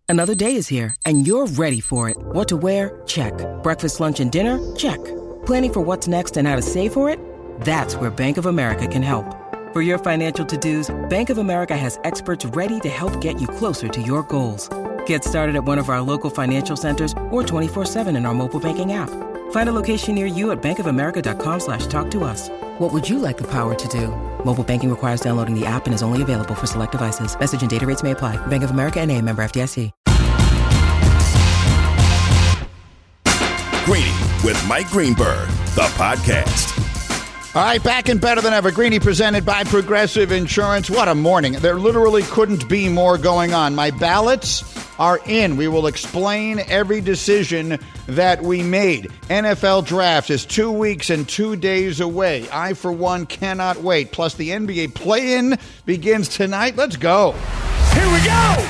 Another day is here, and you're ready for it. What to wear? Check. Breakfast, lunch, and dinner? Check. Planning for what's next and how to save for it? That's where Bank of America can help. For your financial to-dos, Bank of America has experts ready to help get you closer to your goals. Get started at one of our local financial centers or 24/7 in our mobile banking app. Find a location near you at bankofamerica.com/talktous. What would you like the power to do? Mobile banking requires downloading the app and is only available for select devices. Message and data rates may apply. Bank of America N.A., member FDIC. Greeny with Mike Greenberg, the podcast. All right, back and better than ever. Greeny presented by Progressive Insurance. What a morning. There literally couldn't be more going on. My ballots are in. We will explain every decision that we made. NFL draft is 2 weeks and 2 days away. I, for one, cannot wait. Plus, the NBA play-in begins tonight. Let's go. Here we go!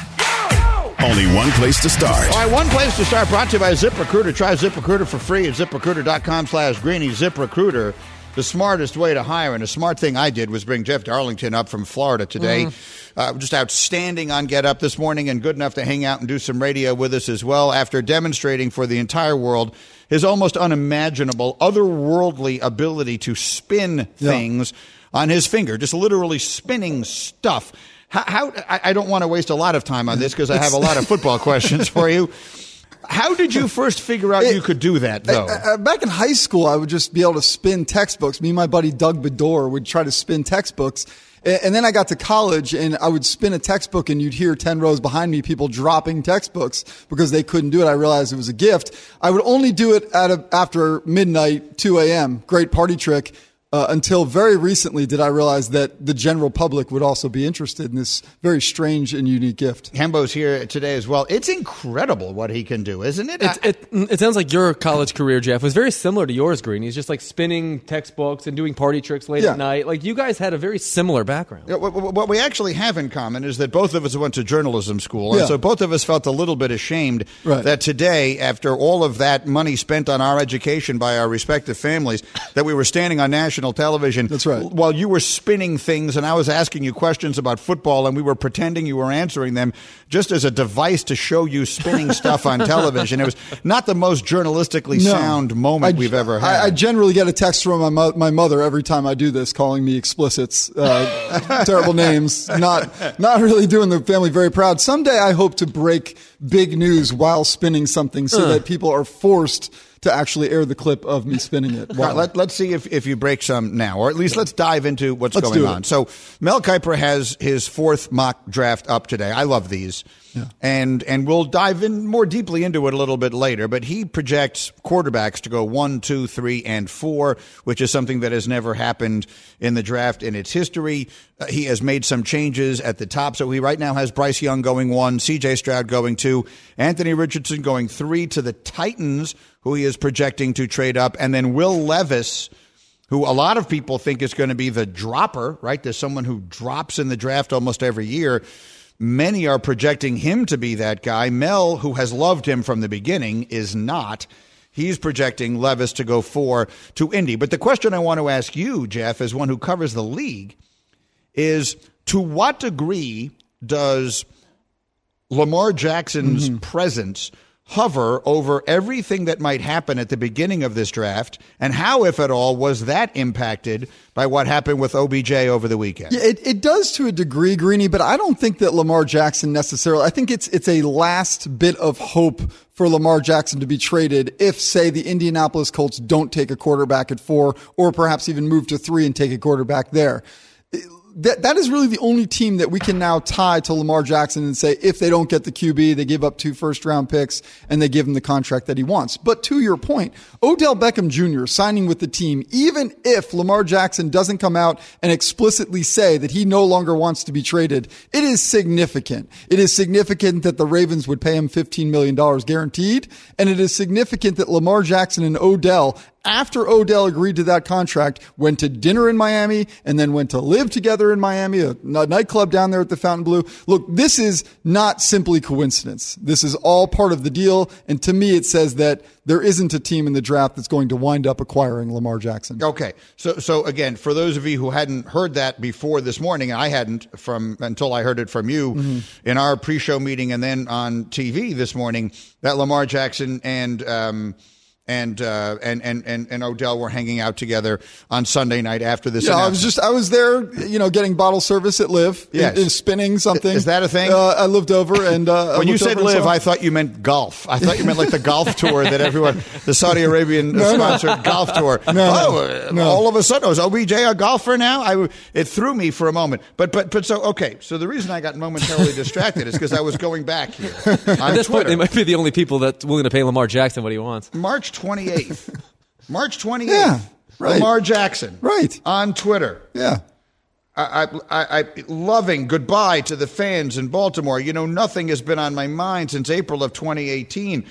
Only one place to start. All right, one place to start, brought to you by ZipRecruiter. Try ZipRecruiter for free at ZipRecruiter.com/Greeny. ZipRecruiter, the smartest way to hire. And a smart thing I did was bring Jeff Darlington up from Florida today. Just outstanding on Get Up this morning and good enough to hang out and do some radio with us as well after demonstrating for the entire world his almost unimaginable, otherworldly ability to spin things on his finger, just literally spinning stuff. How I don't want to waste a lot of time on this because I have a lot of football questions for you. How did you first figure out you could do that, though? Back in high school, I would just be able to spin textbooks. Me and my buddy Doug Bedore would try to spin textbooks. And then I got to college, and I would spin a textbook, and you'd hear 10 rows behind me people dropping textbooks because they couldn't do it. I realized it was a gift. I would only do it after midnight, 2 a.m. Great party trick. Until very recently did I realize that the general public would also be interested in this very strange and unique gift. Hembo's here today as well. It's incredible what he can do, isn't it? It sounds like your college career, Jeff, was very similar to yours, Green. He's just like spinning textbooks and doing party tricks late at night. Like you guys had a very similar background. What we actually have in common is that both of us went to journalism school, and so both of us felt a little bit ashamed that today, after all of that money spent on our education by our respective families, that we were standing on national television. That's right. While you were spinning things and I was asking you questions about football and we were pretending you were answering them just as a device to show you spinning stuff on television. It was not the most journalistically sound moment we've ever had. I generally get a text from my mother every time I do this calling me explicits, terrible names, not really doing the family very proud. Someday I hope to break big news while spinning something so that people are forced to actually air the clip of me spinning it. Wow. Let's see if you break some now, or at least let's dive into what's going on. So Mel Kiper has his fourth mock draft up today. I love these. Yeah. And we'll dive in more deeply into it a little bit later, but he projects quarterbacks to go 1, 2, 3, and 4, which is something that has never happened in the draft in its history. He has made some changes at the top. So he right now has Bryce Young going 1, CJ Stroud going 2, Anthony Richardson going 3 to the Titans, who he is projecting to trade up, and then Will Levis, who a lot of people think is going to be the dropper, right? There's someone who drops in the draft almost every year. Many are projecting him to be that guy. Mel, who has loved him from the beginning, is not. He's projecting Levis to go 4 to Indy. But the question I want to ask you, Jeff, as one who covers the league, is to what degree does Lamar Jackson's presence hover over everything that might happen at the beginning of this draft, and how, if at all, was that impacted by what happened with OBJ over the weekend? Yeah, it does to a degree, Greeny, but I don't think that Lamar Jackson necessarily, I think it's a last bit of hope for Lamar Jackson to be traded if, say, the Indianapolis Colts don't take a quarterback at 4, or perhaps even move to 3 and take a quarterback there. That is really the only team that we can now tie to Lamar Jackson and say if they don't get the QB, they give up 2 first-round picks and they give him the contract that he wants. But to your point, Odell Beckham Jr. signing with the team, even if Lamar Jackson doesn't come out and explicitly say that he no longer wants to be traded, it is significant. It is significant that the Ravens would pay him $15 million guaranteed, and it is significant that Lamar Jackson and Odell after Odell agreed to that contract, went to dinner in Miami and then went to live together in Miami, a nightclub down there at the Fontainebleau. Look, this is not simply coincidence. This is all part of the deal. And to me, it says that there isn't a team in the draft that's going to wind up acquiring Lamar Jackson. Okay. So again, for those of you who hadn't heard that before this morning, I hadn't until I heard it from you in our pre-show meeting and then on TV this morning, that Lamar Jackson and Odell were hanging out together on Sunday night after this announcement. I was there, getting bottle service at Live, spinning something. Is that a thing? I lived over and when you said Live, I thought you meant golf. I thought you meant like the golf tour that everyone, the Saudi Arabian sponsored golf tour. All of a sudden, was OBJ a golfer now? It threw me for a moment. But so okay. So the reason I got momentarily distracted is because I was going back here. At this point, they might be the only people that's willing to pay Lamar Jackson what he wants. March 28th. Yeah, right. Lamar Jackson. Right. On Twitter. Yeah. I loving goodbye to the fans in Baltimore. Nothing has been on my mind since April of 2018.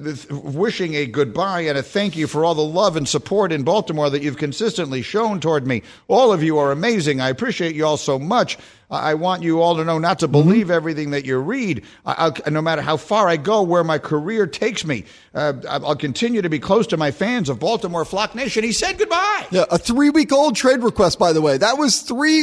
Wishing a goodbye and a thank you for all the love and support in Baltimore that you've consistently shown toward me. All of you are amazing. I appreciate you all so much. I want you all to know not to believe everything that you read. No matter how far I go, where my career takes me, I'll continue to be close to my fans of Baltimore Flock Nation. He said goodbye. Yeah, a 3-week-old trade request, by the way. That was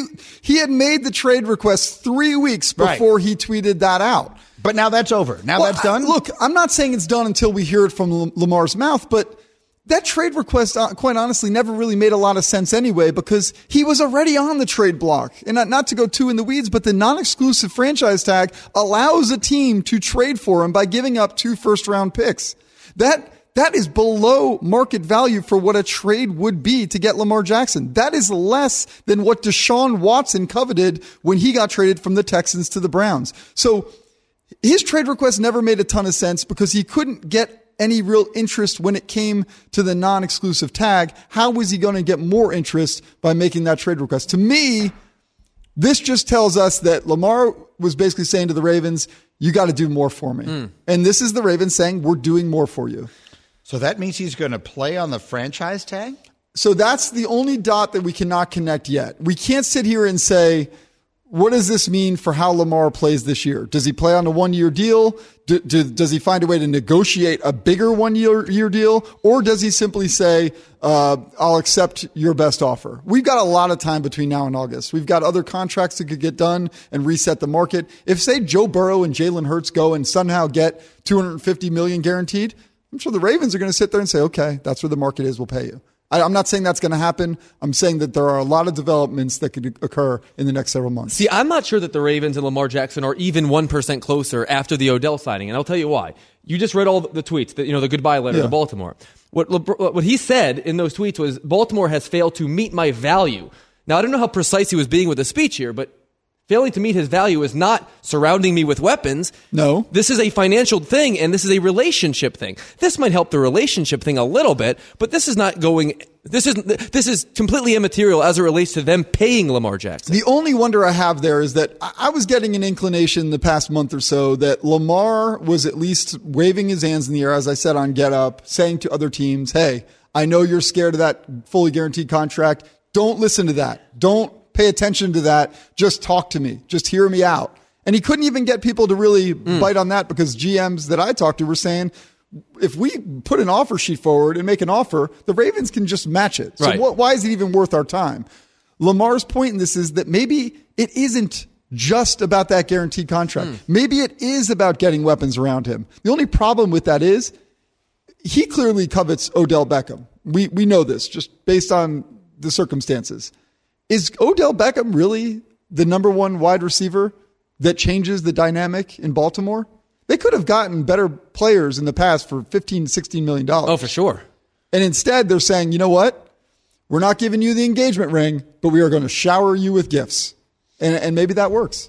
he had made the trade request 3 weeks before he tweeted that out. But now that's over. Now that's done? Look, I'm not saying it's done until we hear it from Lamar's mouth, but that trade request, quite honestly, never really made a lot of sense anyway because he was already on the trade block. And not to go too in the weeds, but the non-exclusive franchise tag allows a team to trade for him by giving up 2 first-round picks. That is below market value for what a trade would be to get Lamar Jackson. That is less than what Deshaun Watson coveted when he got traded from the Texans to the Browns. So his trade request never made a ton of sense because he couldn't get any real interest when it came to the non-exclusive tag. How was he going to get more interest by making that trade request? To me, this just tells us that Lamar was basically saying to the Ravens, you got to do more for me. And this is the Ravens saying, we're doing more for you. So that means he's going to play on the franchise tag? So that's the only dot that we cannot connect yet. We can't sit here and say, what does this mean for how Lamar plays this year? Does he play on a 1-year deal? Does he find a way to negotiate a bigger 1-year deal? Or does he simply say, I'll accept your best offer? We've got a lot of time between now and August. We've got other contracts that could get done and reset the market. If, say, Joe Burrow and Jalen Hurts go and somehow get $250 million guaranteed, I'm sure the Ravens are going to sit there and say, okay, that's where the market is, we'll pay you. I'm not saying that's going to happen. I'm saying that there are a lot of developments that could occur in the next several months. See, I'm not sure that the Ravens and Lamar Jackson are even 1% closer after the Odell signing, and I'll tell you why. You just read all the tweets, the goodbye letter to Baltimore. What he said in those tweets was, Baltimore has failed to meet my value. Now, I don't know how precise he was being with the speech here, but failing to meet his value is not surrounding me with weapons. No. This is a financial thing, and this is a relationship thing. This might help the relationship thing a little bit, but this is not going... This is completely immaterial as it relates to them paying Lamar Jackson. The only wonder I have there is that I was getting an inclination the past month or so that Lamar was at least waving his hands in the air, as I said on Get Up, saying to other teams, hey, I know you're scared of that fully guaranteed contract. Don't listen to that. Don't pay attention to that. Just talk to me. Just hear me out. And he couldn't even get people to really bite on that because GMs that I talked to were saying, if we put an offer sheet forward and make an offer, the Ravens can just match it. So why is it even worth our time? Lamar's point in this is that maybe it isn't just about that guaranteed contract. Maybe it is about getting weapons around him. The only problem with that is he clearly covets Odell Beckham. We know this just based on the circumstances. Is Odell Beckham really the number one wide receiver that changes the dynamic in Baltimore? They could have gotten better players in the past for $15, $16 million. Oh, for sure. And instead, they're saying, you know what? We're not giving you the engagement ring, but we are going to shower you with gifts. And maybe that works.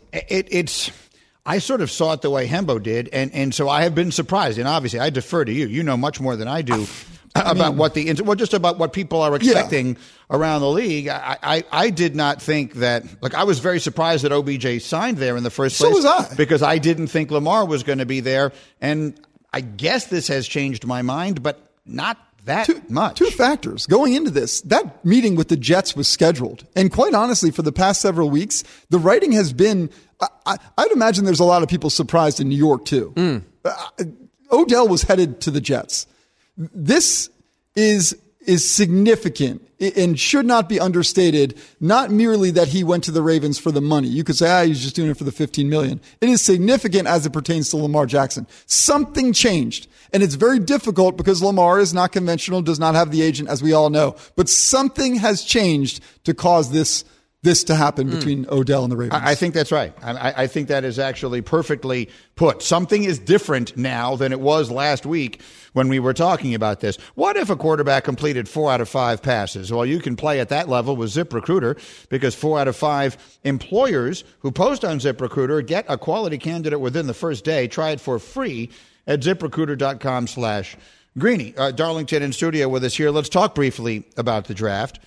I sort of saw it the way Hembo did, and so I have been surprised. And obviously, I defer to you. You know much more than I do about just about what people are expecting around the league. I did not think that. Like, I was very surprised that OBJ signed there in the first place. So was I, because I didn't think Lamar was going to be there. And I guess this has changed my mind, but not much. Two factors. Going into this, that meeting with the Jets was scheduled. And quite honestly, for the past several weeks, the writing has been, I'd imagine there's a lot of people surprised in New York too. Odell was headed to the Jets. This is significant and should not be understated. Not merely that he went to the Ravens for the money. You could say, he's just doing it for the $15 million. It is significant as it pertains to Lamar Jackson. Something changed. And it's very difficult because Lamar is not conventional, does not have the agent, as we all know. But something has changed to cause this to happen between Odell and the Ravens. I think that's right. I think that is actually perfectly put. Something is different now than it was last week when we were talking about this. What if a quarterback completed 4 out of 5 passes? Well, you can play at that level with ZipRecruiter because 4 out of 5 employers who post on ZipRecruiter get a quality candidate within the first day. Try it for free at ZipRecruiter.com/Greeny. Darlington in studio with us here. Let's talk briefly about the draft.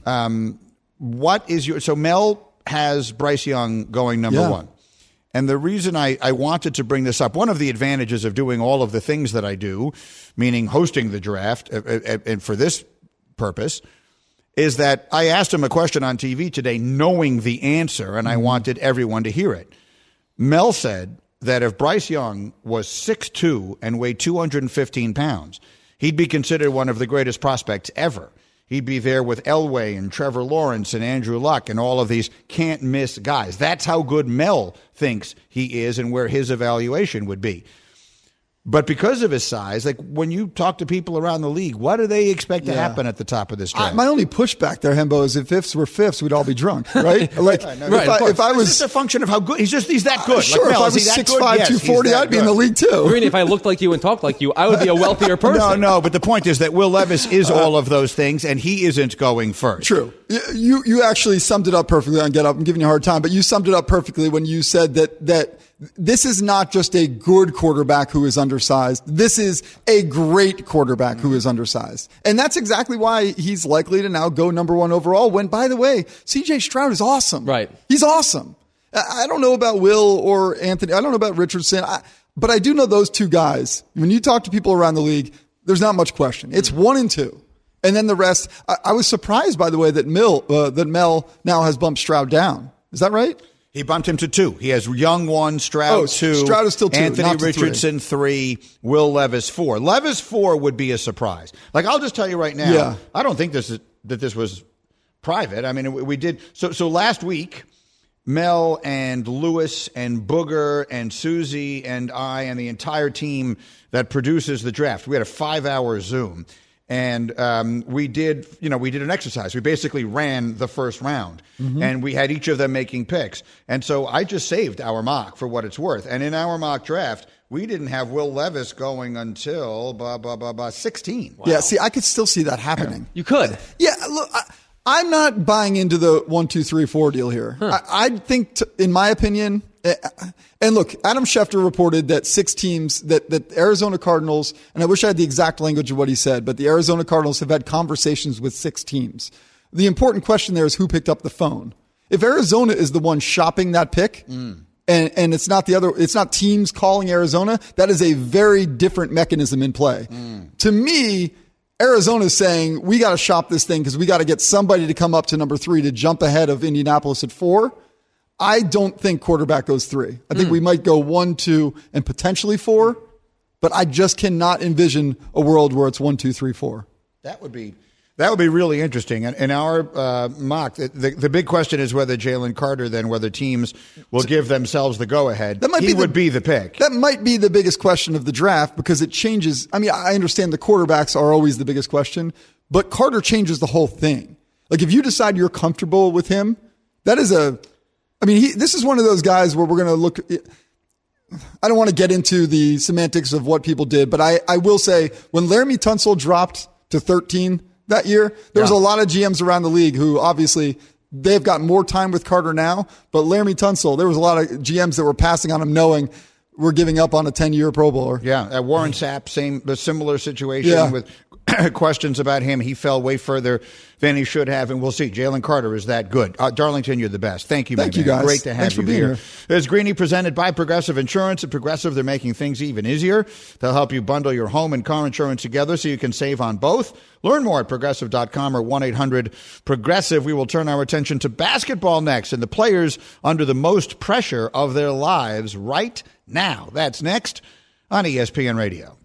What is so Mel has Bryce Young going number 1. And the reason I wanted to bring this up, one of the advantages of doing all of the things that I do, meaning hosting the draft, and for this purpose, is that I asked him a question on TV today knowing the answer, and I wanted everyone to hear it. Mel said that if Bryce Young was 6'2" and weighed 215 pounds, he'd be considered one of the greatest prospects ever. He'd be there with Elway and Trevor Lawrence and Andrew Luck and all of these can't-miss guys. That's how good Mel thinks he is and where his evaluation would be. But because of his size, like when you talk to people around the league, what do they expect to happen at the top of this draft? My only pushback there, Hembo, is if fifths were fifths, we'd all be drunk, right? Like, if I was, it's just a function of how good he's that good. Sure, like, if I was 6'5", 240, I'd be in the league too. Greeny, if I looked like you and talked like you, I would be a wealthier person. No, but the point is that Will Levis is all of those things, and he isn't going first. True. You actually summed it up perfectly on Get Up. I'm giving you a hard time, but you summed it up perfectly when you said that this is not just a good quarterback who is undersized. This is a great quarterback who is undersized. And that's exactly why he's likely to now go number 1 overall when, by the way, CJ Stroud is awesome. Right. He's awesome. I don't know about Will or Anthony. I don't know about Richardson. But I do know those two guys. When you talk to people around the league, there's not much question. It's 1 and 2. And then the rest. I was surprised, by the way, that Mel now has bumped Stroud down. Is that right? He bumped him to 2. He has Young 1, Stroud 2. Stroud is still 2. Anthony Richardson 3, Will Levis 4. Levis 4 would be a surprise. Like, I'll just tell you right now, I don't think this was private. I mean, we did. So last week, Mel and Lewis and Booger and Susie and I and the entire team that produces the draft, we had a 5-hour Zoom. And we did an exercise. We basically ran the first round, and we had each of them making picks. And so I just saved our mock for what it's worth. And in our mock draft, we didn't have Will Levis going until 16. Wow. Yeah, see, I could still see that happening. You could. Yeah, look, I'm not buying into the 1, 2, 3, 4 deal here. I think, in my opinion. And look, Adam Schefter reported that 6 teams, that Arizona Cardinals, and I wish I had the exact language of what he said, but the Arizona Cardinals have had conversations with 6 teams. The important question there is who picked up the phone. If Arizona is the one shopping that pick, and it's not teams calling Arizona, that is a very different mechanism in play. To me, Arizona's saying, we got to shop this thing because we got to get somebody to come up to number 3 to jump ahead of Indianapolis at 4. I don't think quarterback goes 3. I think we might go 1, 2, and potentially 4, but I just cannot envision a world where it's 1, 2, 3, 4. That would be really interesting. In our mock, the big question is whether Jalen Carter, then whether teams will give themselves the go-ahead. He would be the pick. That might be the biggest question of the draft because it changes. I mean, I understand the quarterbacks are always the biggest question, but Carter changes the whole thing. Like if you decide you're comfortable with him, that is this is one of those guys where we're going to look. I don't want to get into the semantics of what people did, but I will say when Laramie Tunsil dropped to 13 that year, there was a lot of GMs around the league who obviously they've got more time with Carter now, but Laramie Tunsil, there was a lot of GMs that were passing on him knowing we're giving up on a 10-year Pro Bowler. Yeah. Warren Sapp, similar situation with questions about him. He fell way further than he should have, and we'll see. Jalen Carter is that good. Darlington, you're the best. Thank you, Thank you, guys. Great to have Thanks you for being here. There's Greeny presented by Progressive Insurance. At Progressive, they're making things even easier. They'll help you bundle your home and car insurance together so you can save on both. Learn more at Progressive.com or 1-800-PROGRESSIVE. We will turn our attention to basketball next and the players under the most pressure of their lives right now. That's next on ESPN Radio.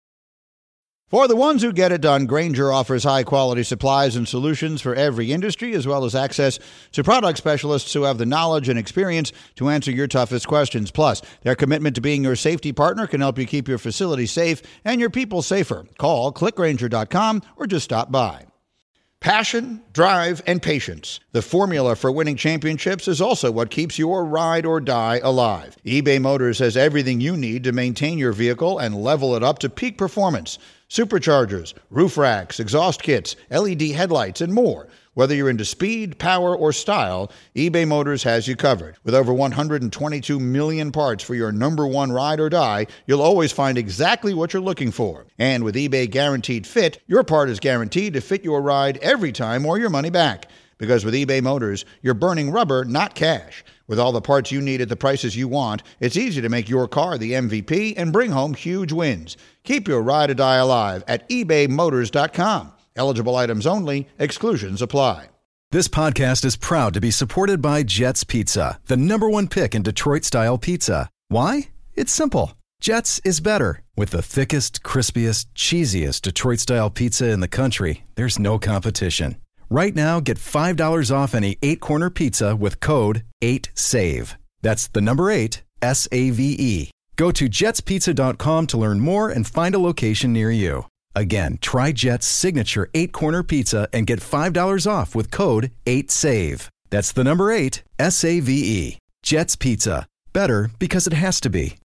For the ones who get it done, Grainger offers high-quality supplies and solutions for every industry, as well as access to product specialists who have the knowledge and experience to answer your toughest questions. Plus, their commitment to being your safety partner can help you keep your facility safe and your people safer. Call clickgrainger.com or just stop by. Passion, drive, and patience. The formula for winning championships is also what keeps your ride or die alive. eBay Motors has everything you need to maintain your vehicle and level it up to peak performance. Superchargers, roof racks, exhaust kits, LED headlights, and more. Whether you're into speed, power, or style, eBay Motors has you covered. With over 122 million parts for your number one ride or die, you'll always find exactly what you're looking for. And with eBay Guaranteed Fit, your part is guaranteed to fit your ride every time or your money back. Because with eBay Motors, you're burning rubber, not cash. With all the parts you need at the prices you want, it's easy to make your car the MVP and bring home huge wins. Keep your ride or die alive at ebaymotors.com. Eligible items only. Exclusions apply. This podcast is proud to be supported by Jets Pizza, the #1 pick in Detroit-style pizza. Why? It's simple. Jets is better. With the thickest, crispiest, cheesiest Detroit-style pizza in the country, there's no competition. Right now, get $5 off any 8-corner pizza with code 8SAVE. That's the number 8, SAVE. Go to jetspizza.com to learn more and find a location near you. Again, try Jet's signature 8-corner pizza and get $5 off with code 8SAVE. That's the number 8, SAVE. Jet's Pizza. Better because it has to be.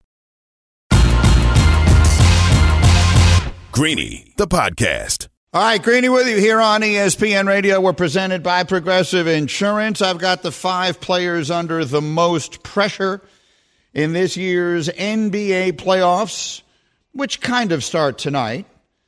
Greeny, the podcast. All right, Greeny with you here on ESPN Radio. We're presented by Progressive Insurance. I've got the 5 players under the most pressure in this year's NBA playoffs, which kind of start tonight.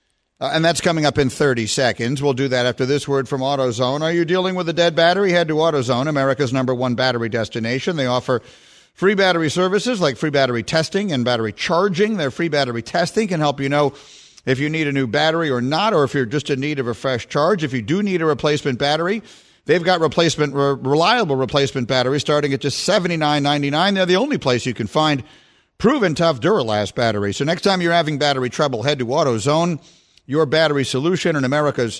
And that's coming up in 30 seconds. We'll do that after this word from AutoZone. Are you dealing with a dead battery? Head to AutoZone, America's #1 battery destination. They offer free battery services like free battery testing and battery charging. Their free battery testing can help you know if you need a new battery or not, or if you're just in need of a fresh charge. If you do need a replacement battery, they've got reliable replacement batteries starting at just $79.99. They're the only place you can find proven tough Duralast batteries. So next time you're having battery trouble, head to AutoZone, your battery solution and America's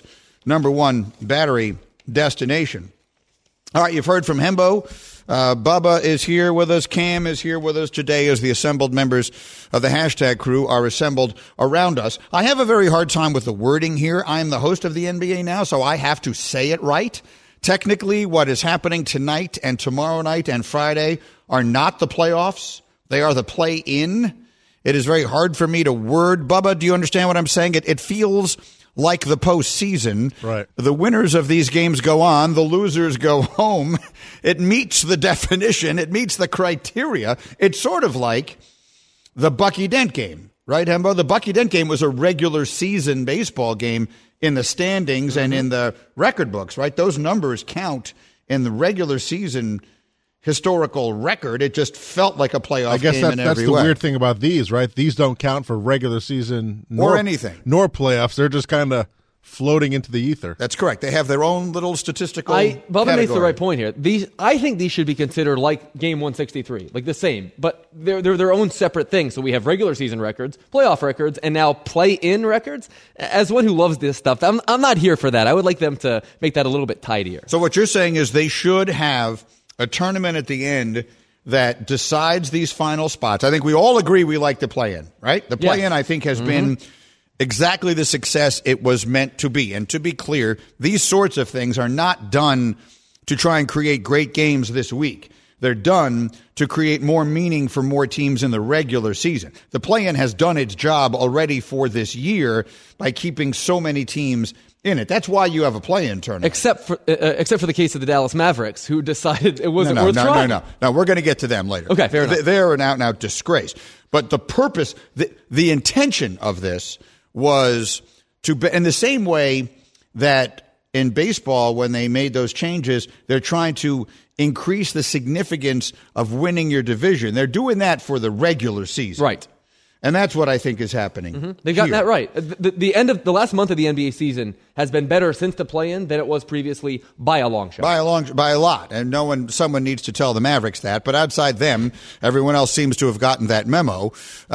#1 battery destination. All right, you've heard from Hembo. Bubba is here with us. Cam is here with us today as the assembled members of the hashtag crew are assembled around us. I have a very hard time with the wording here. I am the host of the NBA now, so I have to say it right. Technically, what is happening tonight and tomorrow night and Friday are not the playoffs. They are the play-in. It is very hard for me to word. Bubba, do you understand what I'm saying? It feels like the postseason. Right. The winners of these games go on. The losers go home. It meets the definition. It meets the criteria. It's sort of like the Bucky Dent game, right, Hembo? The Bucky Dent game was a regular season baseball game in the standings and in the record books, right? Those numbers count in the regular season historical record. It just felt like a playoff game in every way. I guess that's the weird thing about these, right? These don't count for regular season or anything, nor playoffs. They're just kind of floating into the ether. That's correct. They have their own little statistical Bubba makes the right point here. I think these should be considered like Game 163, like the same, but they're their own separate things. So we have regular season records, playoff records, and now play-in records. As one who loves this stuff, I'm not here for that. I would like them to make that a little bit tidier. So what you're saying is they should have a tournament at the end that decides these final spots. I think we all agree we like the play-in, right? The play-in, yes. I think, has been exactly the success it was meant to be. And to be clear, these sorts of things are not done to try and create great games this week. They're done to create more meaning for more teams in the regular season. The play-in has done its job already for this year by keeping so many teams in it. That's why you have a play-in tournament. Except for the case of the Dallas Mavericks, who decided it wasn't worth trying. No, we're going to get to them later. Okay, fair enough. They're an out-and-out disgrace. But the purpose, the intention of this was in the same way that in baseball, when they made those changes, they're trying to increase the significance of winning your division. They're doing that for the regular season. Right. And that's what I think is happening. Mm-hmm. They've gotten that right. The end of the last month of the NBA season has been better since the play-in than it was previously by a long shot. By a lot. And someone needs to tell the Mavericks that. But outside them, everyone else seems to have gotten that memo.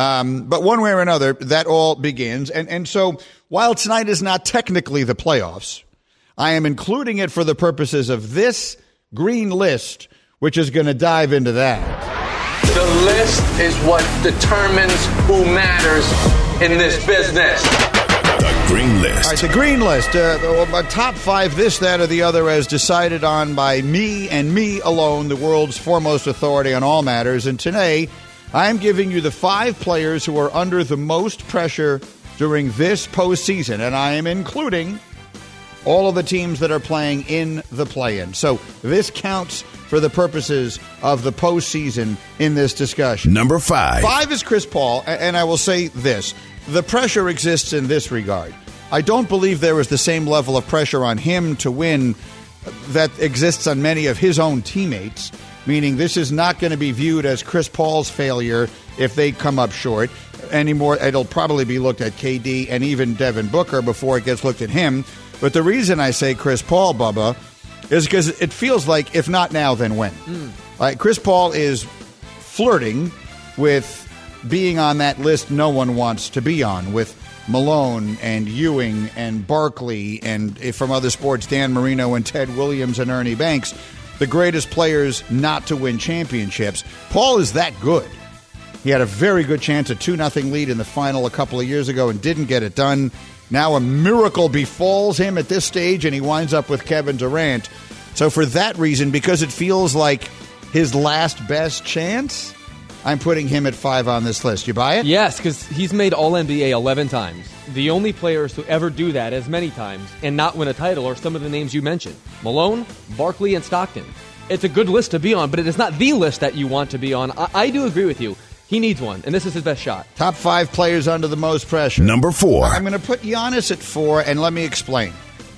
But one way or another, that all begins. And so while tonight is not technically the playoffs, I am including it for the purposes of this green list, which is going to dive into that. The list is what determines who matters in this business. The Green List. All right, the Green List. My top 5, this, that, or the other, as decided on by me and me alone, the world's foremost authority on all matters. And today, I'm giving you the 5 players who are under the most pressure during this postseason. And I am including all of the teams that are playing in the play-in. So this counts for the purposes of the postseason in this discussion. Number 5. 5 is Chris Paul, and I will say this. The pressure exists in this regard. I don't believe there is the same level of pressure on him to win that exists on many of his own teammates, meaning this is not going to be viewed as Chris Paul's failure if they come up short anymore. It'll probably be looked at KD and even Devin Booker before it gets looked at him. But the reason I say Chris Paul, Bubba, is because it feels like, if not now, then when? Chris Paul is flirting with being on that list no one wants to be on, with Malone and Ewing and Barkley and, from other sports, Dan Marino and Ted Williams and Ernie Banks, the greatest players not to win championships. Paul is that good. He had a very good chance, a 2-0 lead in the final a couple of years ago and didn't get it done. Now a miracle befalls him at this stage, and he winds up with Kevin Durant. So for that reason, because it feels like his last best chance, I'm putting him at 5 on this list. You buy it? Yes, because he's made All-NBA 11 times. The only players to ever do that as many times and not win a title are some of the names you mentioned. Malone, Barkley, and Stockton. It's a good list to be on, but it is not the list that you want to be on. I do agree with you. He needs one, and this is his best shot. Top 5 players under the most pressure. Number 4. I'm going to put Giannis at 4, and let me explain.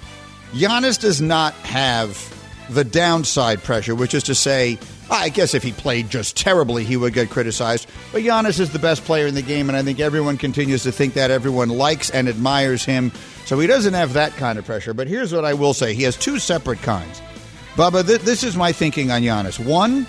Giannis does not have the downside pressure, which is to say, I guess if he played just terribly, he would get criticized. But Giannis is the best player in the game, and I think everyone continues to think that. Everyone likes and admires him. So he doesn't have that kind of pressure. But here's what I will say. He has 2 separate kinds. Bubba, this is my thinking on Giannis. 1,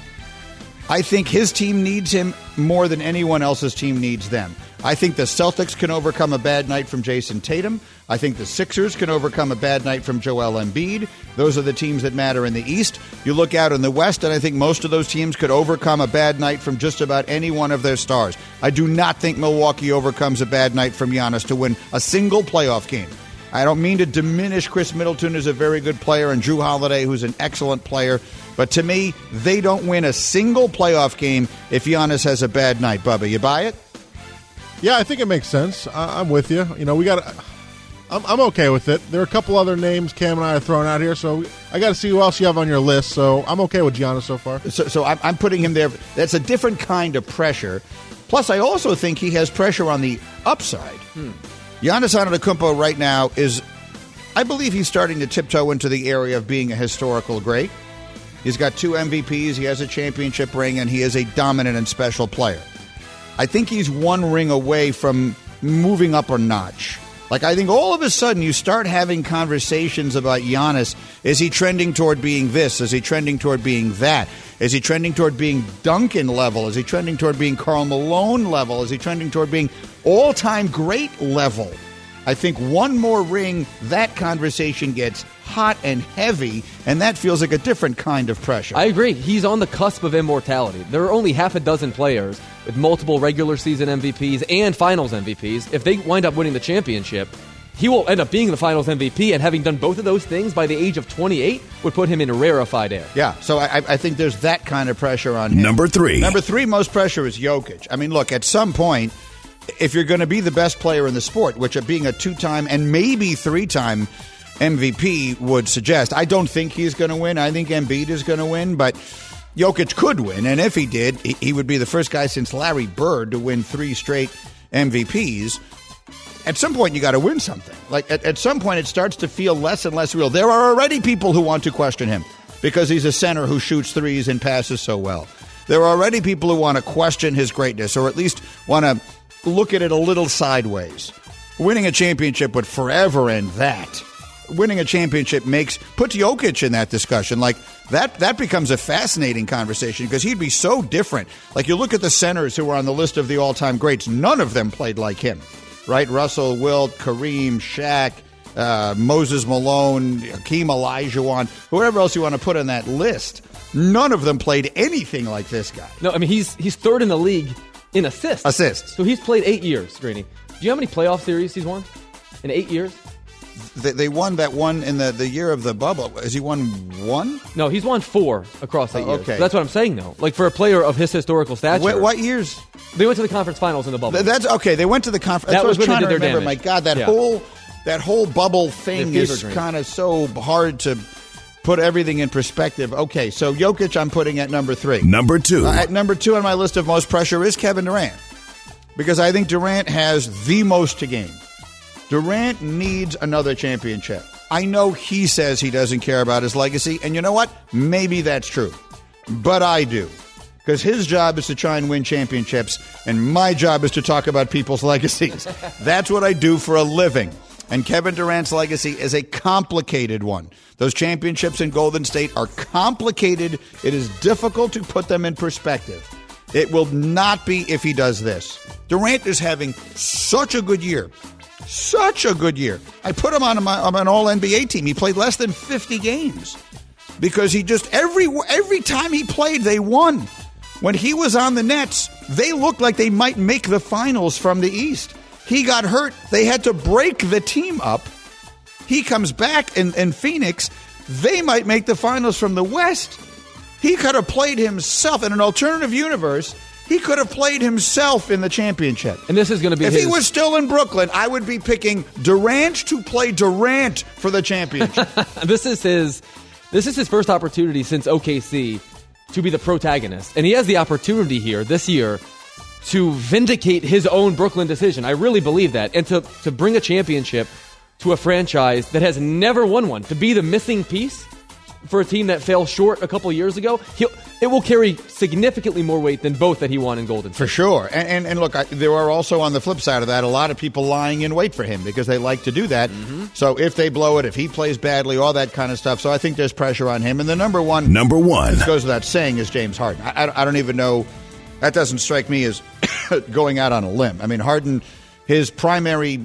I think his team needs him more than anyone else's team needs them. I think the Celtics can overcome a bad night from Jason Tatum. I think the Sixers can overcome a bad night from Joel Embiid. Those are the teams that matter in the East. You look out in the West, and I think most of those teams could overcome a bad night from just about any one of their stars. I do not think Milwaukee overcomes a bad night from Giannis to win a single playoff game. I don't mean to diminish Chris Middleton, who's a very good player, and Jrue Holiday, who's an excellent player. But to me, they don't win a single playoff game if Giannis has a bad night. Bubba, you buy it? Yeah, I think it makes sense. I'm with you. You know, I'm okay with it. There are a couple other names Cam and I are throwing out here, so I got to see who else you have on your list. So I'm okay with Giannis so far. So I'm putting him there. That's a different kind of pressure. Plus, I also think he has pressure on the upside. Giannis Antetokounmpo right now is, I believe he's starting to tiptoe into the area of being a historical great. He's got 2 MVPs, he has a championship ring, and he is a dominant and special player. I think he's 1 ring away from moving up a notch. Like, I think all of a sudden you start having conversations about Giannis. Is he trending toward being this? Is he trending toward being that? Is he trending toward being Duncan level? Is he trending toward being Karl Malone level? Is he trending toward being all-time great level? I think 1 more ring, that conversation gets hot and heavy, and that feels like a different kind of pressure. I agree. He's on the cusp of immortality. There are only half a dozen players with multiple regular season MVPs and finals MVPs. If they wind up winning the championship, he will end up being the finals MVP, and having done both of those things by the age of 28 would put him in rarefied air. Yeah, so I think there's that kind of pressure on him. Number 3. Number 3 most pressure is Jokic. I mean, look, at some point, if you're going to be the best player in the sport, which being a 2-time and maybe 3-time MVP would suggest, I don't think he's going to win. I think Embiid is going to win, but Jokic could win. And if he did, he would be the first guy since Larry Bird to win 3 straight MVPs. at some point you got to win something. Like at some point it starts to feel less and less real. There are already people who want to question him because he's a center who shoots threes and passes so well. There are already people who want to question his greatness, or at least want to look at it a little sideways. Winning a championship would forever end that. Winning a championship puts Jokic in that discussion. Like that becomes a fascinating conversation because he'd be so different. Like you look at the centers who are on the list of the all-time greats, none of them played like him, right? Russell, Wilt, Kareem, Shaq, Moses Malone, Hakeem Olajuwon, whoever else you want to put on that list. None of them played anything like this guy. No, I mean he's third in the league in assists. Assists. So he's played 8 years, Greeny. Do you know how many playoff series he's won in 8 years? They won that one in the year of the bubble. Has he won one? No, he's won 4 across 8 years. Okay. So that's what I'm saying, though. Like, for a player of his historical stature. What years? They went to the conference finals in the bubble. That's okay. They went to the conference. That was what I was when they trying did to their remember. damage. My God, that whole bubble thing is kind of so hard to put everything in perspective. Okay, so Jokic I'm putting at number 3. Number 2. At number 2 on my list of most pressure is Kevin Durant. Because I think Durant has the most to gain. Durant needs another championship. I know he says he doesn't care about his legacy, and you know what? Maybe that's true. But I do. Because his job is to try and win championships, and my job is to talk about people's legacies. That's what I do for a living. And Kevin Durant's legacy is a complicated one. Those championships in Golden State are complicated. It is difficult to put them in perspective. It will not be if he does this. Durant is having such a good year. Such a good year. I put him on an all-NBA team. He played less than 50 games because he just every time he played, they won. When he was on the Nets, they looked like they might make the finals from the East. He got hurt. They had to break the team up. He comes back in Phoenix. They might make the finals from the West. He could have played himself in an alternative universe. He could have played himself in the championship. And this is going to be if he was still in Brooklyn, I would be picking Durant to play Durant for the championship. This is his first opportunity since OKC to be the protagonist. And he has the opportunity here this year to vindicate his own Brooklyn decision. I really believe that. And to bring a championship to a franchise that has never won one, to be the missing piece for a team that fell short a couple years ago, it will carry significantly more weight than both that he won in Golden State. For sure. And look, there are also on the flip side of that a lot of people lying in wait for him because they like to do that. Mm-hmm. So if they blow it, if he plays badly, all that kind of stuff. So I think there's pressure on him. And the number one, this goes without saying, is James Harden. I don't even know. That doesn't strike me as going out on a limb. I mean, Harden, his primary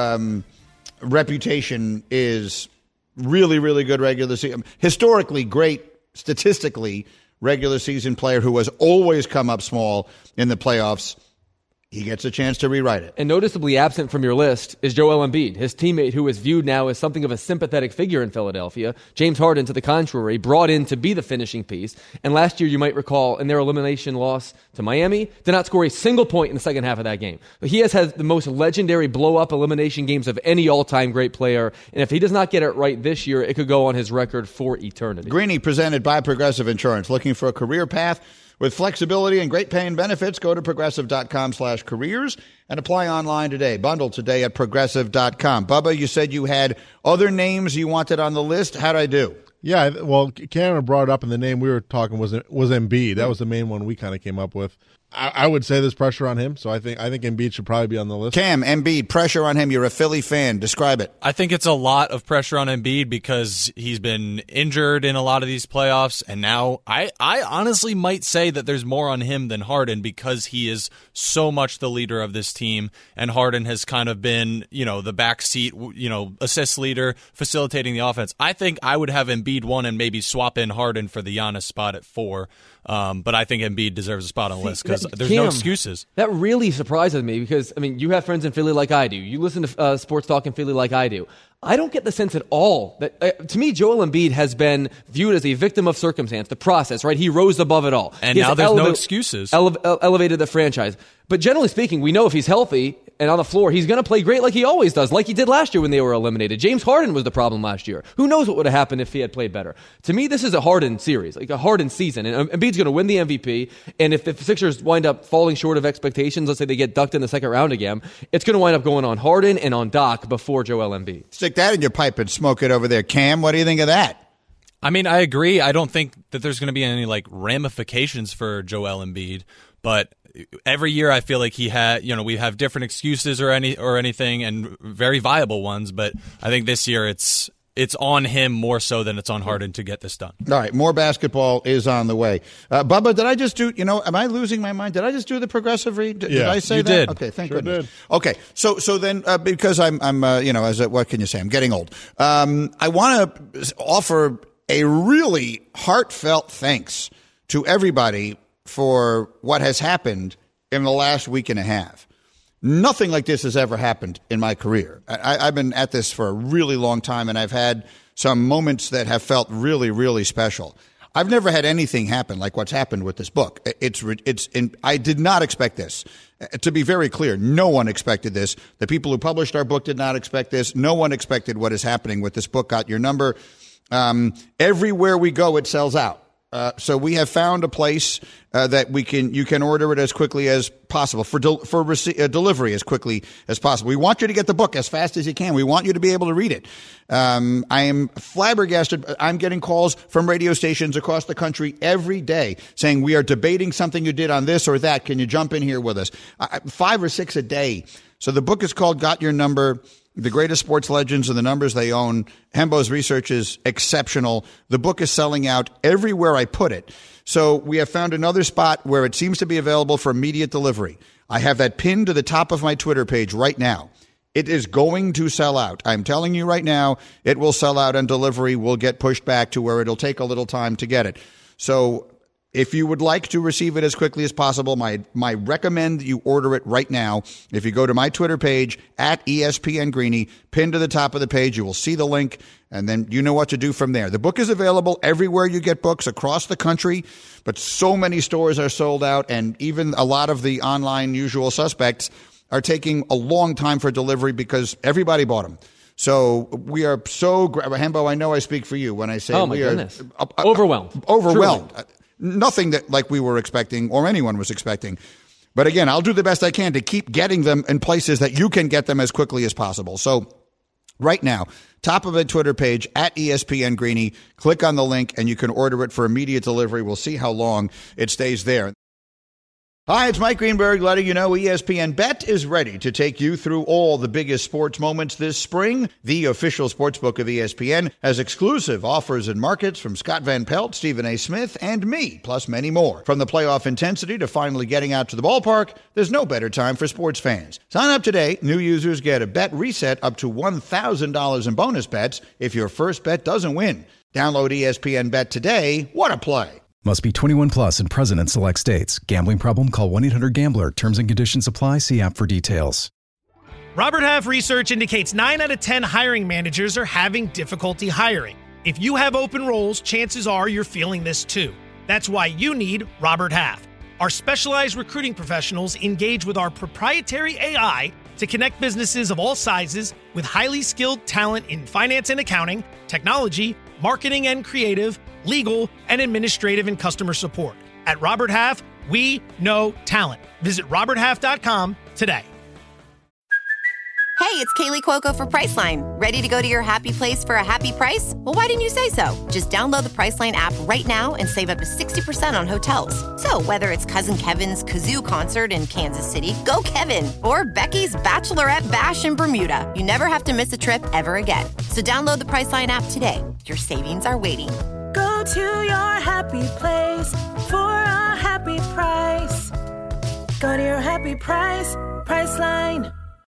reputation is really, really good regular season. Historically great, statistically regular season player who has always come up small in the playoffs. He gets a chance to rewrite it. And noticeably absent from your list is Joel Embiid, his teammate who is viewed now as something of a sympathetic figure in Philadelphia. James Harden, to the contrary, brought in to be the finishing piece. And last year, you might recall, in their elimination loss to Miami, did not score a single point in the second half of that game. But he has had the most legendary blow-up elimination games of any all-time great player. And if he does not get it right this year, it could go on his record for eternity. Greeny, presented by Progressive Insurance. Looking for a career path with flexibility and great paying benefits? Go to progressive.com/careers and apply online today. Bundle today at progressive.com. Bubba, you said you had other names you wanted on the list. How'd I do? Yeah, well, Cameron brought it up, and the name we were talking was Embiid. That was the main one we kind of came up with. I would say there's pressure on him, so I think Embiid should probably be on the list. Cam, Embiid, pressure on him. You're a Philly fan. Describe it. I think it's a lot of pressure on Embiid because he's been injured in a lot of these playoffs, and now I honestly might say that there's more on him than Harden because he is so much the leader of this team, and Harden has kind of been, the backseat, assist leader, facilitating the offense. I think I would have Embiid 1 and maybe swap in Harden for the Giannis spot at 4. But I think Embiid deserves a spot on the list because there's no excuses. That really surprises me because, you have friends in Philly like I do. You listen to sports talk in Philly like I do. I don't get the sense at all that, to me, Joel Embiid has been viewed as a victim of circumstance, the process, right? He rose above it all. And now there's no excuses. Elevated the franchise. But generally speaking, we know if he's healthy, and on the floor, he's going to play great like he always does, like he did last year when they were eliminated. James Harden was the problem last year. Who knows what would have happened if he had played better? To me, this is a Harden series, like a Harden season. And Embiid's going to win the MVP. And if the Sixers wind up falling short of expectations, let's say they get ducked in the second round again, it's going to wind up going on Harden and on Doc before Joel Embiid. Stick that in your pipe and smoke it over there. Cam, what do you think of that? I mean, I agree. I don't think that there's going to be any ramifications for Joel Embiid, but every year I feel like we have different excuses or anything, and very viable ones. But I think this year it's on him more so than it's on Harden to get this done. All right, more basketball is on the way. Bubba, did I just do? Am I losing my mind? Did I just do the progressive read? Did I say you that? Did. Okay, thank sure goodness. Did. Okay, so then because I'm what can you say? I'm getting old. I want to offer a really heartfelt thanks to everybody for what has happened in the last week and a half. Nothing like this has ever happened in my career. I've been at this for a really long time, and I've had some moments that have felt really, really special. I've never had anything happen like what's happened with this book. I did not expect this. To be very clear, no one expected this. The people who published our book did not expect this. No one expected what is happening with this book. Got Your Number. Everywhere we go, it sells out. So we have found a place that you can order it as quickly as possible for delivery as quickly as possible. We want you to get the book as fast as you can. We want you to be able to read it. I am flabbergasted. I'm getting calls from radio stations across the country every day saying, we are debating something you did on this or that. Can you jump in here with us? 5 or 6 a day. So the book is called Got Your Number. The greatest sports legends and the numbers they own. Hembo's research is exceptional. The book is selling out everywhere I put it. So we have found another spot where it seems to be available for immediate delivery. I have that pinned to the top of my Twitter page right now. It is going to sell out. I'm telling you right now, it will sell out, and delivery will get pushed back to where it'll take a little time to get it. So if you would like to receive it as quickly as possible, my recommend you order it right now. If you go to my Twitter page at ESPN Greeny, pinned to the top of the page, you will see the link, and then you know what to do from there. The book is available everywhere you get books across the country, but so many stores are sold out, and even a lot of the online usual suspects are taking a long time for delivery because everybody bought them. So we are Hembo, I know I speak for you when I say goodness. Overwhelmed. Overwhelmed. Truly. Nothing that like we were expecting or anyone was expecting. But again, I'll do the best I can to keep getting them in places that you can get them as quickly as possible. So right now, top of the Twitter page at ESPN Greeny, click on the link and you can order it for immediate delivery. We'll see how long it stays there. Hi, it's Mike Greenberg letting you know ESPN Bet is ready to take you through all the biggest sports moments this spring. The official sportsbook of ESPN has exclusive offers and markets from Scott Van Pelt, Stephen A. Smith, and me, plus many more. From the playoff intensity to finally getting out to the ballpark, there's no better time for sports fans. Sign up today. New users get a bet reset up to $1,000 in bonus bets if your first bet doesn't win. Download ESPN Bet today. What a play. Must be 21 plus and present in select states. Gambling problem? Call 1-800-GAMBLER. Terms and conditions apply. See app for details. Robert Half research indicates 9 out of 10 hiring managers are having difficulty hiring. If you have open roles, chances are you're feeling this too. That's why you need Robert Half. Our specialized recruiting professionals engage with our proprietary AI to connect businesses of all sizes with highly skilled talent in finance and accounting, technology, marketing and creative, legal, and administrative and customer support. At Robert Half, we know talent. Visit roberthalf.com today. Hey, it's Kaylee Cuoco for Priceline. Ready to go to your happy place for a happy price? Well, why didn't you say so? Just download the Priceline app right now and save up to 60% on hotels. So whether it's Cousin Kevin's Kazoo Concert in Kansas City, go Kevin, or Becky's Bachelorette Bash in Bermuda, you never have to miss a trip ever again. So download the Priceline app today. Your savings are waiting. Go to your happy place for a happy price. Go to your happy price, Priceline.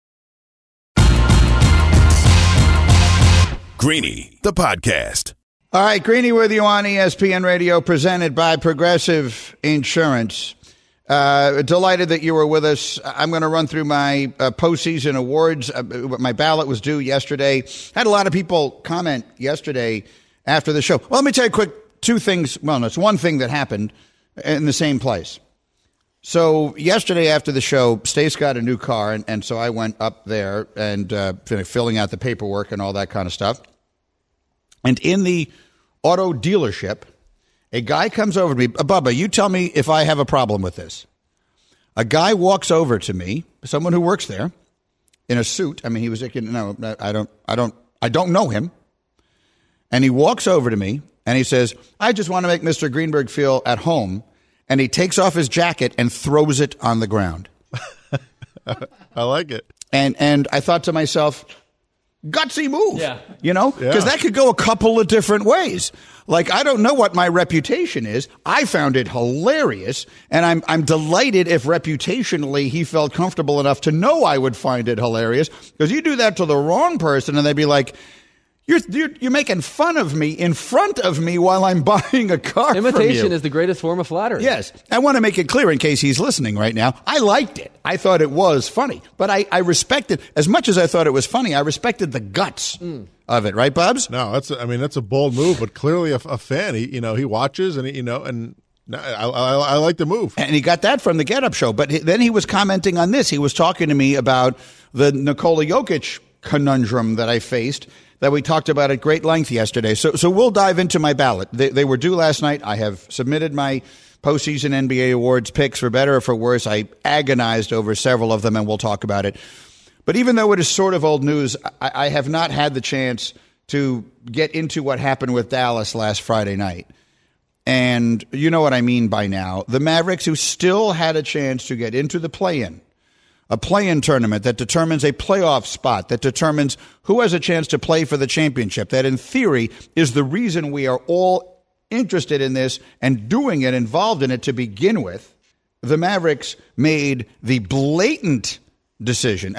Greeny, the podcast. All right, Greeny with you on ESPN Radio, presented by Progressive Insurance. Delighted that you were with us. I'm going to run through my postseason awards. My ballot was due yesterday. Had a lot of people comment yesterday after the show. Well, let me tell you quick 2 things. Well, no, it's one thing that happened in the same place. So yesterday after the show, Stace got a new car, and so I went up there and filling out the paperwork and all that kind of stuff. And in the auto dealership, a guy comes over to me. Bubba, you tell me if I have a problem with this. A guy walks over to me, someone who works there, in a suit. I mean, he was like, no, I don't know him. And he walks over to me and he says, I just want to make Mr. Greenberg feel at home. And he takes off his jacket and throws it on the ground. I like it. And I thought to myself, gutsy move. Yeah. You know, because that could go a couple of different ways. Like, I don't know what my reputation is. I found it hilarious. And I'm delighted if reputationally he felt comfortable enough to know I would find it hilarious. Because you do that to the wrong person and they'd be like, You're making fun of me in front of me while I'm buying a car. Imitation from you. is the greatest form of flattery. Yes. I want to make it clear in case he's listening right now. I liked it. I thought it was funny. But I respected, as much as I thought it was funny, I respected the guts of it. Right, Bubs? No, that's a bold move, but clearly a fan. He watches and I like the move. And he got that from the Get Up show. But then he was commenting on this. He was talking to me about the Nikola Jokic conundrum that I faced, that we talked about at great length yesterday. So we'll dive into my ballot. They were due last night. I have submitted my postseason NBA awards picks, for better or for worse. I agonized over several of them, and we'll talk about it. But even though it is sort of old news, I have not had the chance to get into what happened with Dallas last Friday night. And you know what I mean by now. The Mavericks, who still had a chance to get into the play-in, a play-in tournament that determines a playoff spot, that determines who has a chance to play for the championship, that in theory is the reason we are all interested in this and doing it, involved in it to begin with. The Mavericks made the blatant decision.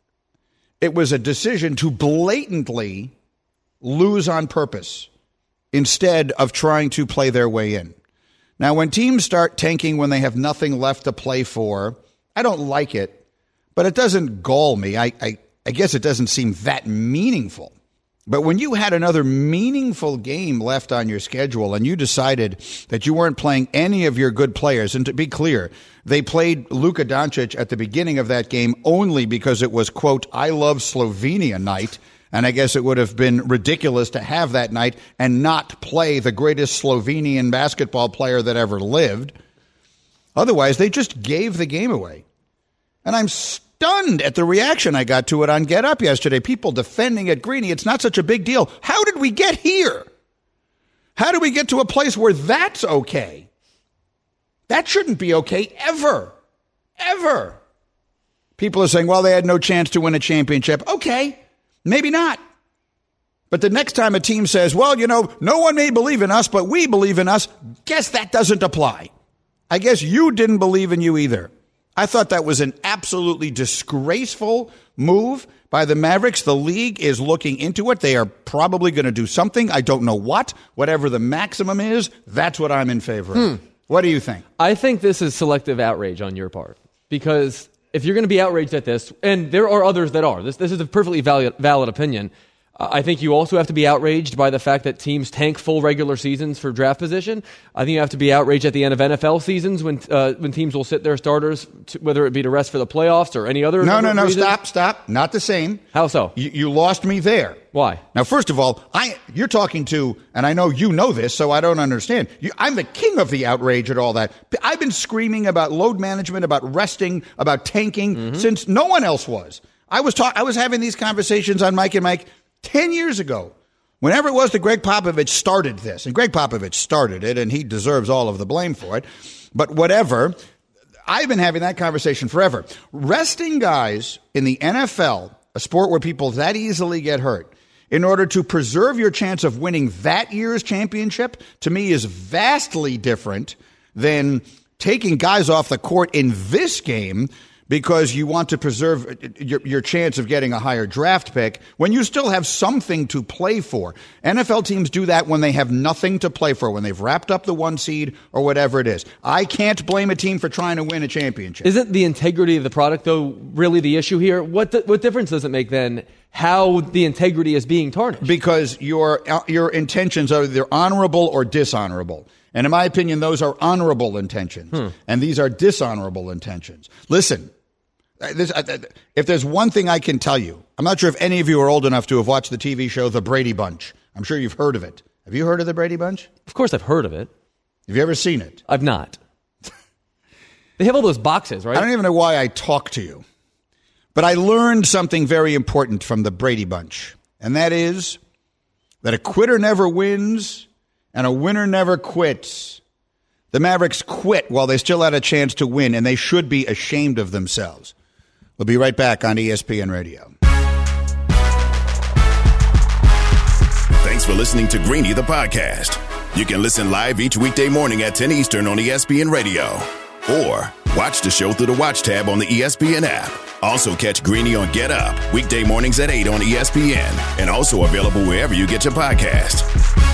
It was a decision to blatantly lose on purpose instead of trying to play their way in. Now, when teams start tanking when they have nothing left to play for, I don't like it. But it doesn't gall me. I guess it doesn't seem that meaningful. But when you had another meaningful game left on your schedule and you decided that you weren't playing any of your good players, and to be clear, they played Luka Doncic at the beginning of that game only because it was, quote, I love Slovenia night. And I guess it would have been ridiculous to have that night and not play the greatest Slovenian basketball player that ever lived. Otherwise, they just gave the game away. And I'm stunned at the reaction I got to it on Get Up yesterday. People defending it. Greeny, it's not such a big deal. How did we get here? How did we get to a place where that's okay? That shouldn't be okay ever. Ever. People are saying, well, they had no chance to win a championship. Okay, maybe not. But the next time a team says, well, no one may believe in us, but we believe in us, guess that doesn't apply. I guess you didn't believe in you either. I thought that was an absolutely disgraceful move by the Mavericks. The league is looking into it. They are probably going to do something. I don't know what. Whatever the maximum is, that's what I'm in favor of. What do you think? I think this is selective outrage on your part. Because if you're going to be outraged at this, and there are others that are, this is a perfectly valid opinion. I think you also have to be outraged by the fact that teams tank full regular seasons for draft position. I think you have to be outraged at the end of NFL seasons when teams will sit their starters, whether it be to rest for the playoffs or any other. No, stop. Not the same. How so? You lost me there. Why? Now, first of all, you're talking to, and I know you know this, so I don't understand. I'm the king of the outrage at all that. I've been screaming about load management, about resting, about tanking since no one else was. I was having these conversations on Mike and Mike 10 years ago, whenever it was that Greg Popovich started this, and Greg Popovich started it, and he deserves all of the blame for it, but whatever, I've been having that conversation forever. Resting guys in the NFL, a sport where people that easily get hurt, in order to preserve your chance of winning that year's championship, to me is vastly different than taking guys off the court in this game because you want to preserve your chance of getting a higher draft pick when you still have something to play for. NFL teams do that when they have nothing to play for, when they've wrapped up the 1 seed or whatever it is. I can't blame a team for trying to win a championship. Isn't the integrity of the product, though, really the issue here? What difference does it make then how the integrity is being tarnished? Because your intentions are either honorable or dishonorable. And in my opinion, those are honorable intentions. And these are dishonorable intentions. Listen, if there's one thing I can tell you, I'm not sure if any of you are old enough to have watched the TV show The Brady Bunch. I'm sure you've heard of it. Have you heard of The Brady Bunch? Of course I've heard of it. Have you ever seen it? I've not. They have all those boxes, right? I don't even know why I talk to you. But I learned something very important from The Brady Bunch. And that is that a quitter never wins and a winner never quits. The Mavericks quit while they still had a chance to win, and they should be ashamed of themselves. We'll be right back on ESPN Radio. Thanks for listening to Greeny, the podcast. You can listen live each weekday morning at 10 Eastern on ESPN Radio. Or watch the show through the Watch tab on the ESPN app. Also catch Greeny on Get Up, weekday mornings at 8 on ESPN. And also available wherever you get your podcast.